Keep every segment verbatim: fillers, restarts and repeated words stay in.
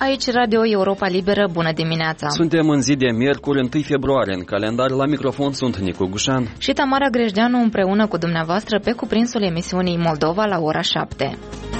Aici Radio Europa Liberă, bună dimineața! Suntem în zi de miercuri, întâi februarie, în calendar. La microfon sunt Nicu Gușan și Tamara Grejdeanu împreună cu dumneavoastră pe cuprinsul emisiunii Moldova la ora șapte.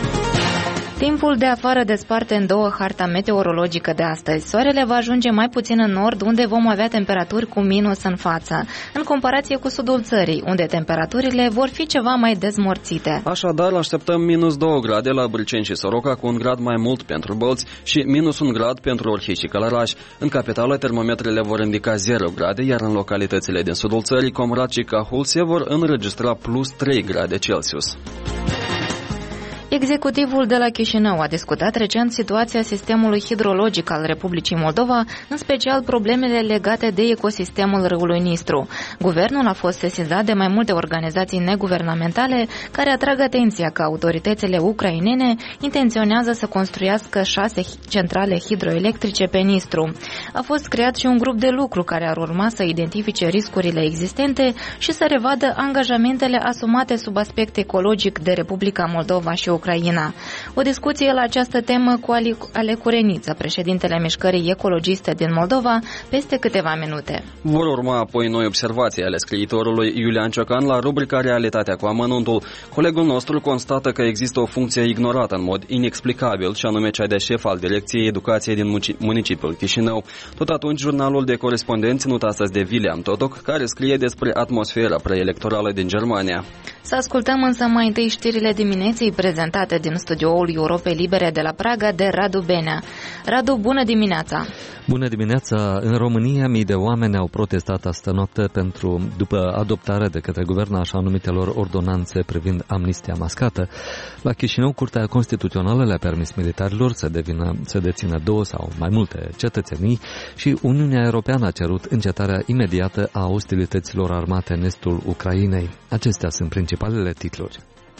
Timpul de afară desparte în două harta meteorologică de astăzi. Soarele va ajunge mai puțin în nord, unde vom avea temperaturi cu minus în față, în comparație cu sudul țării, unde temperaturile vor fi ceva mai dezmorțite. Așadar, așteptăm minus două grade la Bâlceni și Soroca, cu un grad mai mult pentru Bălți și minus un grad pentru Orhei și Călăraș. În capitală, termometrele vor indica zero grade, iar în localitățile din sudul țării, Comrat și Cahul, se vor înregistra plus trei grade Celsius. Executivul de la Chișinău a discutat recent situația sistemului hidrologic al Republicii Moldova, în special problemele legate de ecosistemul râului Nistru. Guvernul a fost sesizat de mai multe organizații neguvernamentale care atrag atenția că autoritățile ucrainene intenționează să construiască șase centrale hidroelectrice pe Nistru. A fost creat și un grup de lucru care ar urma să identifice riscurile existente și să revadă angajamentele asumate sub aspect ecologic de Republica Moldova și Ucraina. Ucraina. O discuție la această temă cu Ale Cureniță, președintele Mișcării Ecologiste din Moldova, peste câteva minute. Vor urma apoi noi observații ale scriitorului Iulian Ciocan la rubrica Realitatea cu amănuntul. Colegul nostru constată că există o funcție ignorată în mod inexplicabil, și anume cea de șef al Direcției Educației din municipiul Chișinău. Tot atunci, jurnalul de corespondenți ținut astăzi de William Totoc, care scrie despre atmosfera preelectorală din Germania. Să ascultăm însă mai întâi știrile dimineții prezentate din studioul Europei Libere de la Praga de Radu Benea. Radu, bună dimineața! Bună dimineața! În România, mii de oameni au protestat astă noapte pentru, după adoptarea de către guvern așa numitelor ordonanțe privind amnistia mascată. La Chișinău, Curtea Constituțională le-a permis militarilor să, devină, să dețină două sau mai multe cetățenii și Uniunea Europeană a cerut încetarea imediată a ostilităților armate în estul Ucrainei. Acestea sunt principalele titluri.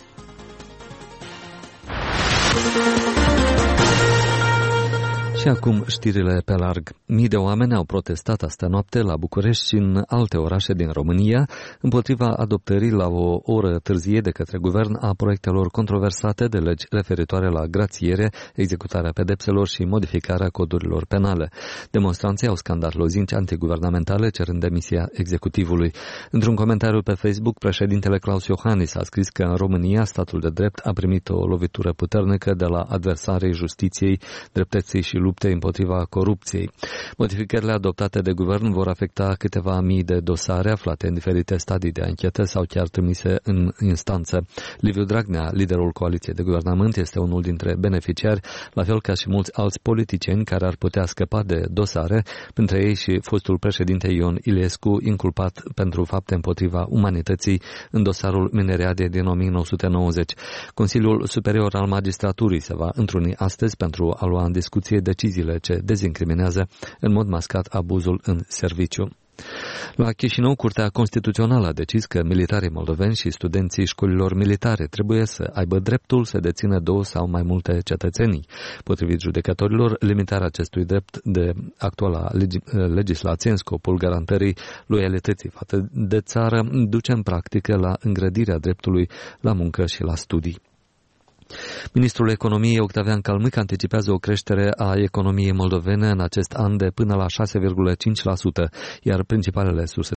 Și acum știrile pe larg. Mii de oameni au protestat astă noapte la București și în alte orașe din România împotriva adoptării la o oră târzie de către guvern a proiectelor controversate de legi referitoare la grațiere, executarea pedepselor și modificarea codurilor penale. Demonstranții au scandat lozinci antiguvernamentale cerând demisia executivului. Într-un comentariu pe Facebook, președintele Claus Iohannis a scris că în România statul de drept a primit o lovitură puternică de la adversarii justiției, dreptății și luptei împotriva corupției. Modificările adoptate de guvern vor afecta câteva mii de dosare aflate în diferite stadii de anchetă sau chiar trimise în instanță. Liviu Dragnea, liderul coaliției de guvernământ, este unul dintre beneficiari, la fel ca și mulți alți politicieni care ar putea scăpa de dosare, printre ei și fostul președinte Ion Iliescu, inculpat pentru fapte împotriva umanității în dosarul Mineriade din o mie nouă sute nouăzeci. Consiliul Superior al Magistraturii se va întruni astăzi pentru a lua în discuție deciziile ce dezincriminează în mod mascat abuzul în serviciu. La Chișinău, Curtea Constituțională a decis că militarii moldoveni și studenții școlilor militare trebuie să aibă dreptul să dețină două sau mai multe cetățenii. Potrivit judecătorilor, limitarea acestui drept de actuala legislație în scopul garantării loialității față de țară duce în practică la îngrădirea dreptului la muncă și la studii. Ministrul Economiei Octavian Calmâc anticipează o creștere a economiei moldovene în acest an de până la șase virgulă cinci la sută, iar principalele surse